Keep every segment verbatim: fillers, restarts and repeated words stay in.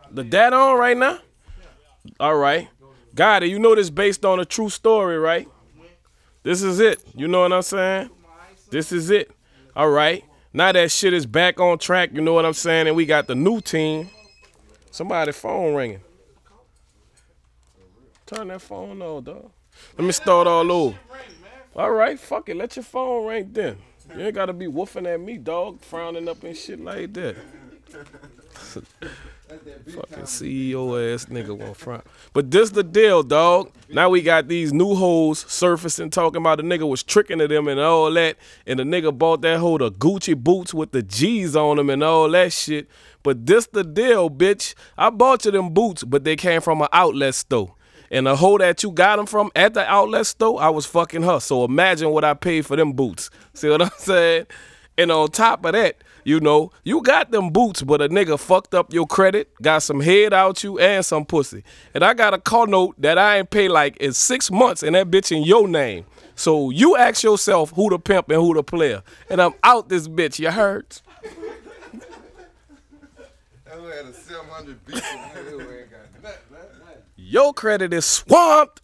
The data on right now? All right. Got it. You know this based on a true story, right? This is it. You know what I'm saying? This is it. All right. Now that shit is back on track, you know what I'm saying? And we got the new team. Somebody phone ringing. Turn that phone on, dog. Let me start all over. All right, fuck it. Let your phone ring then. You ain't gotta be woofing at me, dog, frowning up and shit like that. Fucking C E O ass nigga won't front. But this the deal, dog. Now we got these new hoes surfacing talking about the nigga was tricking to them and all that. And the nigga bought that hoe the Gucci boots with the G's on them and all that shit. But this the deal, bitch. I bought you them boots, but they came from an outlet store. And the hoe that you got them from at the outlet store, I was fucking her. So imagine what I paid for them boots. See what I'm saying? And on top of that, you know, you got them boots, but a nigga fucked up your credit, got some head out you, and some pussy. And I got a car note that I ain't pay like in six months, and that bitch in your name. So you ask yourself who the pimp and who the player. And I'm out this bitch, you heard? Your credit is swamped.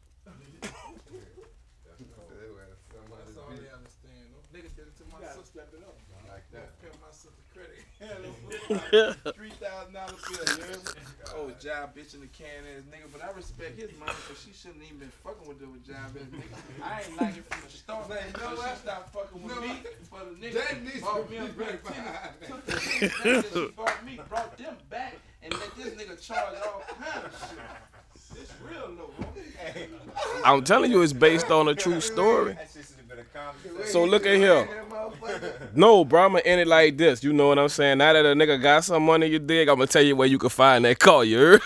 Three thousand dollar bill, you hear me? Oh, job bitch in the can ass nigga, but I respect his money, so she shouldn't even been fucking with the job ass nigga. I ain't like it from the start. Man, you know what? She stopped fucking with no, me for the nigga. That needs bought me a great took the nigga she bought me, brought them back, and let this nigga charge all kind of shit. It's real low, homie. I'm telling you, it's based on a true story. So look at here. No, bro, I'm gonna end it like this. You know what I'm saying? Now that a nigga got some money, you dig, I'm gonna tell you where you can find that car, you heard?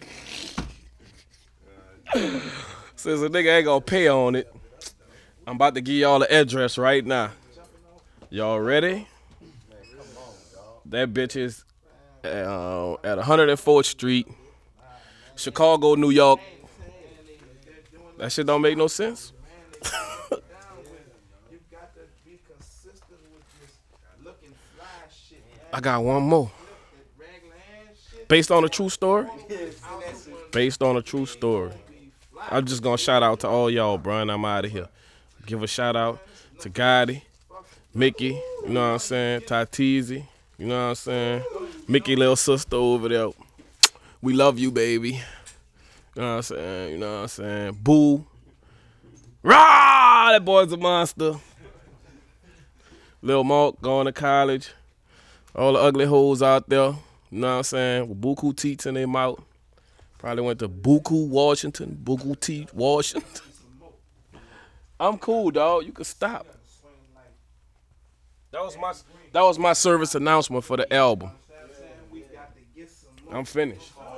Since a nigga ain't gonna pay on it, I'm about to give y'all the address right now. Y'all ready? That bitch is uh, at one hundred fourth Street, Chicago, New York. That shit don't make no sense. I got one more. Based on a true story? Based on a true story. I'm just gonna shout out to all y'all, bro, and I'm out of here. Give a shout out to Gotti, Mickey, you know what I'm saying, Tatizi, you know what I'm saying, Mickey little sister over there. We love you, baby. You know what I'm saying, you know what I'm saying, Boo. Rah! That boy's a monster. Lil Mark going to college. All the ugly hoes out there, you know what I'm saying, with buku teeth in their mouth. Probably went to Buku, Washington, Buku teeth, Washington. I'm cool, dog. You can stop. That was my that was my service announcement for the album. I'm finished.